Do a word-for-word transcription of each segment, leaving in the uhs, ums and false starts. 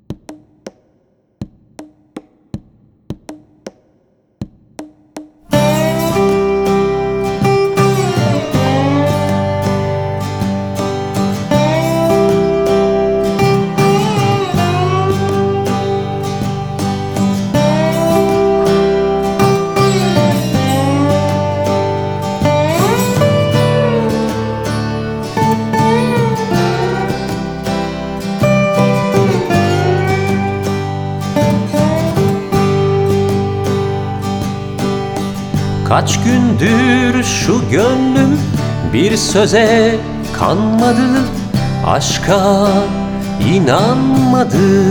Kaç gündür şu gönlüm bir söze kanmadı, aşka inanmadı.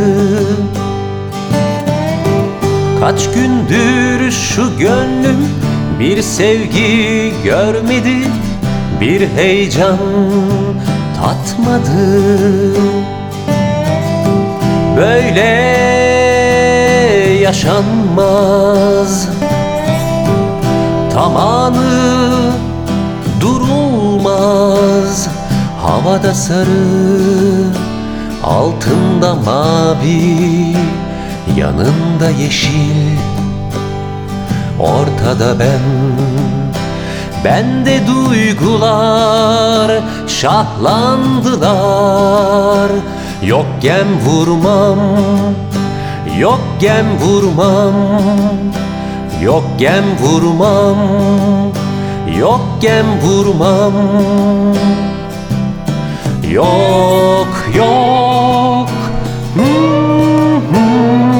Kaç gündür şu gönlüm bir sevgi görmedi, bir heyecan tatmadı. Böyle yaşanmaz, zamanı durulmaz. Havada sarı, altında mavi, yanında yeşil, ortada ben. Bende duygular şahlandılar. Yok gem vurmam, yok gem vurmam, yok gem vurmam, yok gem vurmam. Yok yok hmm, hmm.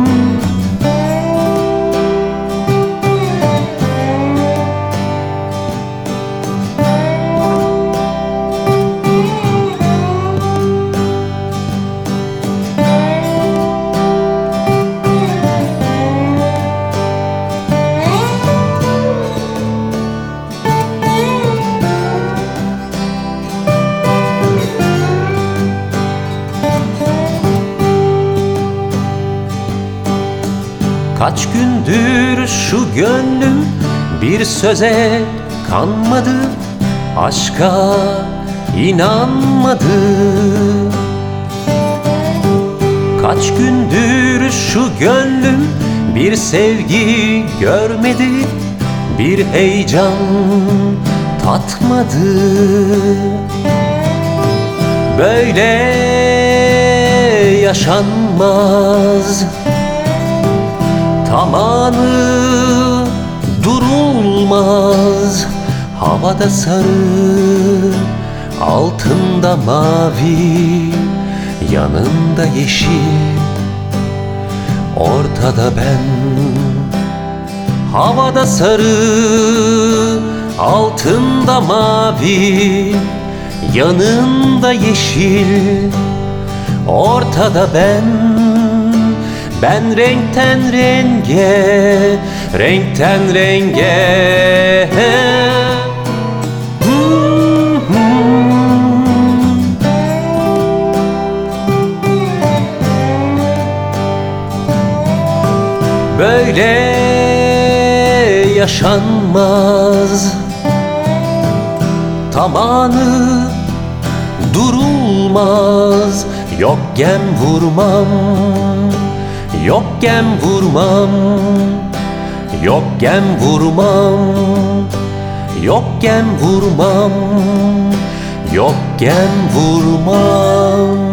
Kaç gündür şu gönlüm bir söze kanmadı, aşka inanmadı. Kaç gündür şu gönlüm bir sevgi görmedi, bir heyecan tatmadı. Böyle yaşanmaz, zamanı durulmaz. Havada sarı, altında mavi, yanında yeşil, ortada ben. Havada sarı, altında mavi, yanında yeşil, ortada ben. Ben renkten renge, renkten renge hmm, hmm. Böyle yaşanmaz, zamanı durulmaz. Yok gem vurmam, yok gem vurmam, yok gem vurmam, yok gem vurmam, yok gem vurmam.